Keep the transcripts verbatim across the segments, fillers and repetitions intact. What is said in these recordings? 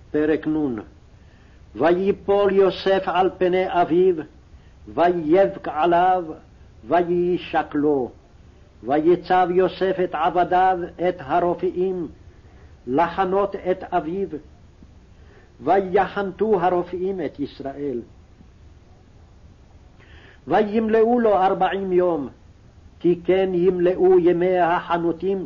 פרק נ'. ויפול יוסף על פני אביו, ויבק עליו, ויישקלו. ויצב יוסף את עבדיו, את הרופאים, לחנות את אביו. ויחנתו הרופאים את ישראל. וימלאו לו ארבעים יום, כי כן ימלאו ימי החנותים.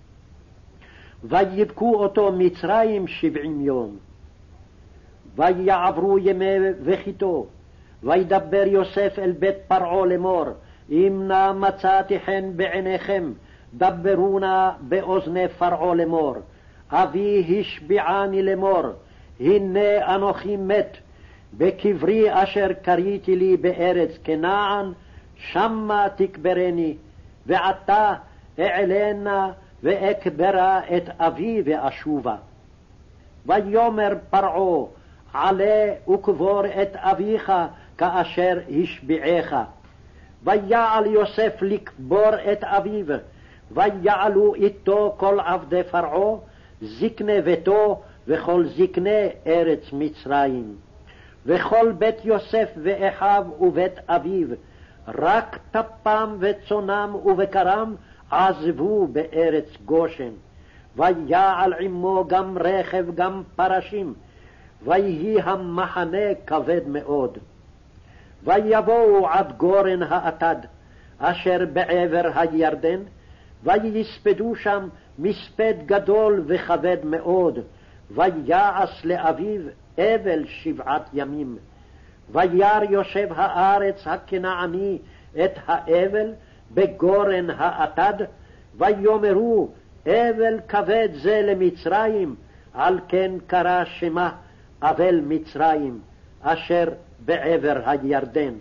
ויבכו אותו מצרים שבעים יום. ויעברו ימי וחיתו. וידבר יוסף אל בית פרעה לאמור, אם נא מצאתי חן בעיניכם, דברו נא באוזני פרעה לאמור, אבי השביעני לאמור, הנה אנוכי מת, בקברי אשר קריתי לי בארץ כנען, שמה תקברני, ועתה אעלנה ואקברה את אבי ואשובה. ויאמר פרעה, עלה וקבור את אביך כאשר השביעך. ויעל יוסף לקבור את אביו, ויעלו איתו כל עבדי פרעה, זקני ביתו וכל זקני ארץ מצרים. וכל בית יוסף ואחיו ובית אביו, רק טפם וצונם ובקרם עזבו בארץ גושן. ויעל עמו גם רכב גם פרשים, ויהי המחנה כבד מאוד. ויבואו עד גורן האטד, אשר בעבר הירדן, ויספדו שם מספד גדול וכבד מאוד, ויעש לאביו אבל שבעת ימים. וירא יושב הארץ הכנעני את האבל בגורן האטד, ויאמרו, אבל כבד זה למצרים, על כן קרא שמה אבל מצרים, אשר בעבר הירדן.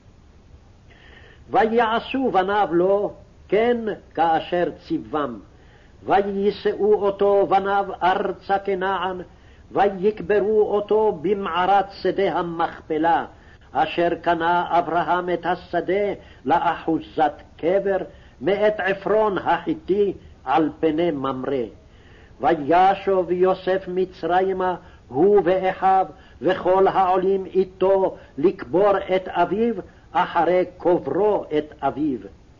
ויעשו בניו לו כן כאשר ציוום, ויישאו אותו בניו ארצה כנען, ויקברו אותו במערת שדה המכפלה, אשר קנה אברהם את השדה לאחוזת קבר מאת עפרון החיתי על פני ממרא. וישוב יוסף מצרימה הוא ואחיו וכל העולים איתו לקבור את אביו אחרי קוברו את אביו.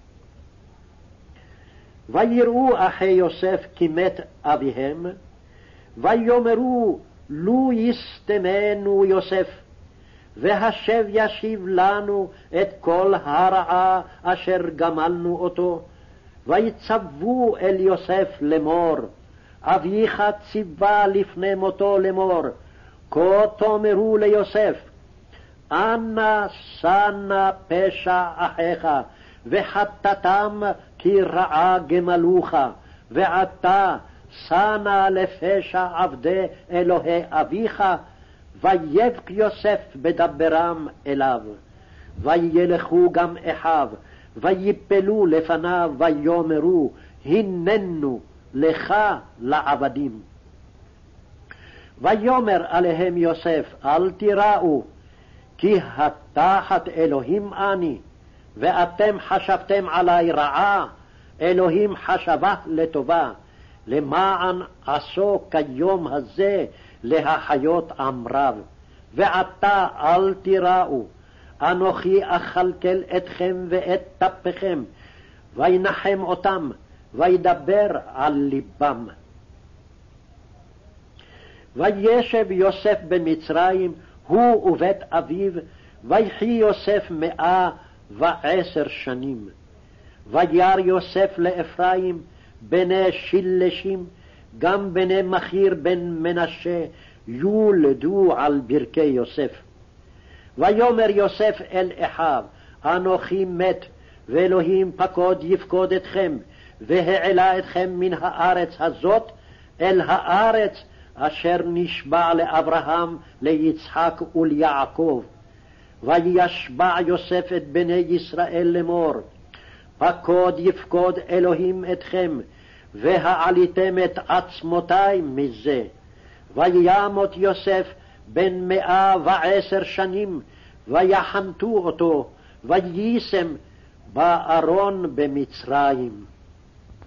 ויראו אחי יוסף כי מת אביהם, ויאמרו, לו יסתמנו יוסף, והשב ישיב לנו את כל הרעה אשר גמלנו אותו. ויצוו אל יוסף לאמור, אביך ציווה לפני מותו לאמור, כה תאמרו ליוסף, אנא שנה פשע אחיך, וחטאתם כי רעה גמלוך, ועתה שנה לפשע עבדי אלוהי אביך. ויבק יוסף בדברם אליו. וילכו גם אחיו, ויפלו לפניו, ויאמרו, הננו לך לעבדים. ויאמר עליהם יוסף, אל תיראו, כי התחת אלוהים אני, ואתם חשבתם עלי רעה, אלוהים חשבה לטובה, למען עשו כיום הזה להחיות עם רב. ועתה אל תיראו, אנוכי אכלכל אתכם ואת טפכם, וינחם אותם, וידבר על ליבם. וישב יוסף במצרים, הוא ובית אביו, ויחי יוסף מאה ועשר שנים. וירא יוסף לאפרים בני שילשים, גם בני מכיר בן מנשה, יולדו על ברכי יוסף. ויאמר יוסף אל אחיו, אנוכי מת, ואלוהים פקוד יפקוד אתכם, והעלה אתכם מן הארץ הזאת אל הארץ אשר נשבע לאברהם, ליצחק וליעקב. וישבע יוסף את בני ישראל לאמור, פקוד יפקוד אלוהים אתכם, והעליתם את עצמותי מזה. וימות יוסף בן מאה ועשר שנים, ויחנתו אותו, ויישם בארון במצרים.